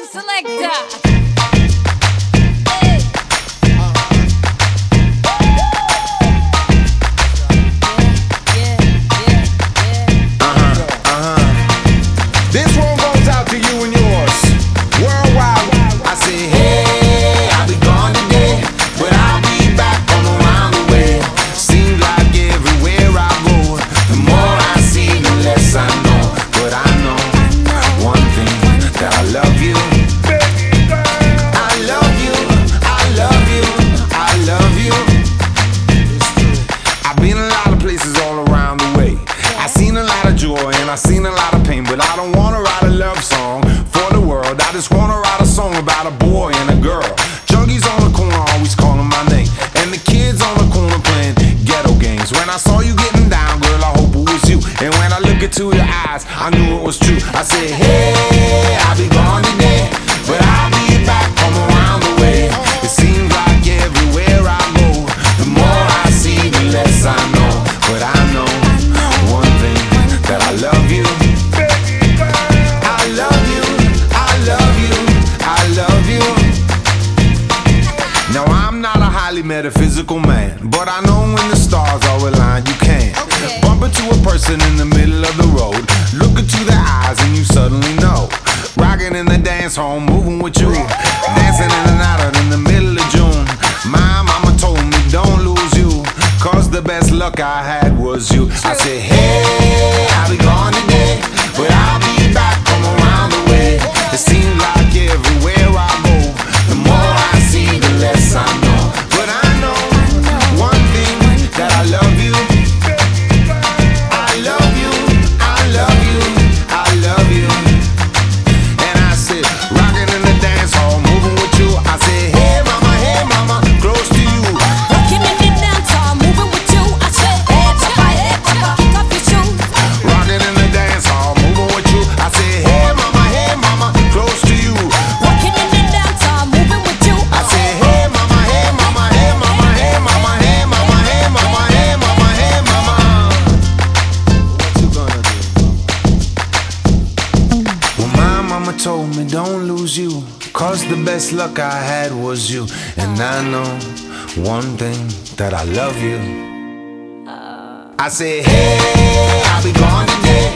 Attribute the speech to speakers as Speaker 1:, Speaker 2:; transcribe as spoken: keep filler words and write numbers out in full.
Speaker 1: selector.
Speaker 2: And I've seen a lot of pain, but I don't wanna write a love song for the world. I just wanna write a song about a boy and a girl. Junkies on the corner always calling my name, and the kids on the corner playing ghetto games. When I saw you getting down, girl, I hope it was you. And when I look into your eyes, I knew it was true. I said, hey, I'll be gone today, but I'll be back from around the way. It seems like everywhere I go, the more I see, the less I know. But I know one thing, that I love you. I love you, I love you, I love you. Now I'm not a highly metaphysical man, but I know when the stars are aligned, you can okay. Bump into a person in the middle of the road, look into their eyes and you suddenly know. Rocking in the dance hall, moving with you, dancing in and out in the middle of June. My mama told me don't lose you, cause the best luck I had was you. I said, hey, I'll be gone today, but I'll be back from around the way. It seems like everywhere I go, the more I see, the less I know. But I know one thing, that I love you. I love you, I love you, I love you. And I said, rocking in the dance hall, moving with you. I said, hey mama, hey mama, close to you.
Speaker 1: Rocking in the dance hall, moving with you. I said, hey papa, hey papa, kick off your shoes.
Speaker 2: Rocking in the dance hall, moving with you. I said, hey mama, hey mama, close to you.
Speaker 1: Rocking in the dance hall, moving with you.
Speaker 2: I said, hey mama, hey mama, hey mama, hey mama, hey mama, hey mama, hey mama, hey mama. What you gonna do? Well, my mama told me don't lose you, cause the best luck I had was you. And I know one thing, that I love you. I said, hey, I'll be gone today,